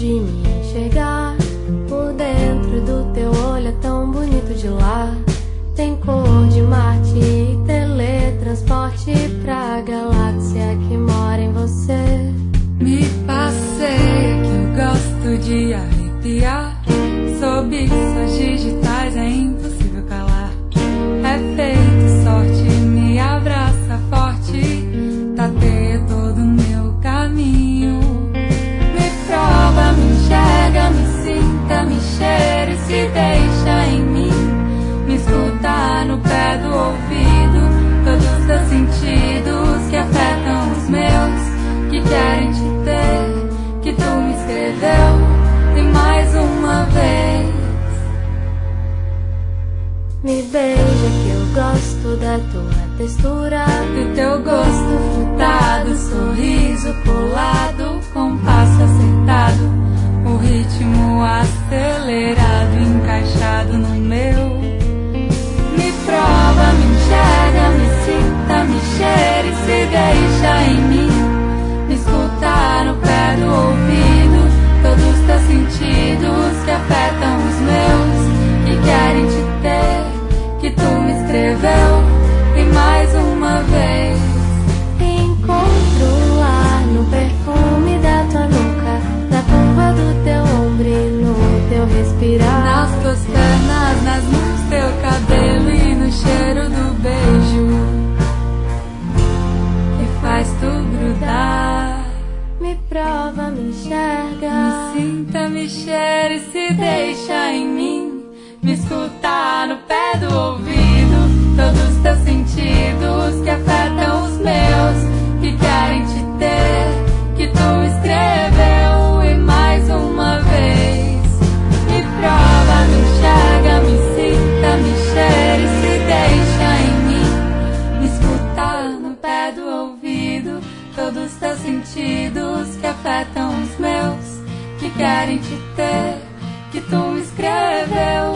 de me enxergar. Por dentro do teu olho é tão bonito de lá. Tem cor de Marte e teletransporte pra galáxia que mora em você. Me passeia que eu gosto de arrepiar. Sob suas digitais é impossível calar. É feito sorte, me abraça forte. Tateia todo o meu caminho. Me prova, me enxerga, me sinta, me cheira e se deixa em mim. Me escuta no pé do ouvido. Todos os teus sentidos que afetam os meus, que querem te ter, que tu me escreveu. E mais uma vez me beija que eu gosto da tua textura, do teu gosto frutado, sorriso colado, compasso acertado, o ritmo acelerado, encaixado no meu. Me prova, me enxerga, me sinta, me cheira e se deixa em mim. Me escuta no pé do ouvido, todos os teus sentidos que afetam os meus, que querem te ter, que tu me escreveu. E mais uma vez encontro o ar no perfume da tua nuca, na curva do teu ombro e no teu respirar, nas tuas pernas, nas mãos, teu cabelo e no cheiro do beijo que faz tu grudar. Me prova, me enxerga, me sinta, me cheira e se deixa em mim. Me escuta no pé do ouvido, todos os teus sentidos que afetam os meus, que querem te ter, que tu escreveu. E mais uma vez me prova, me enxerga, me sinta, me cheira e se deixa em mim. Me escuta no pé do ouvido, todos os teus sentidos que afetam os meus, que querem te ter, que tu me escreveu.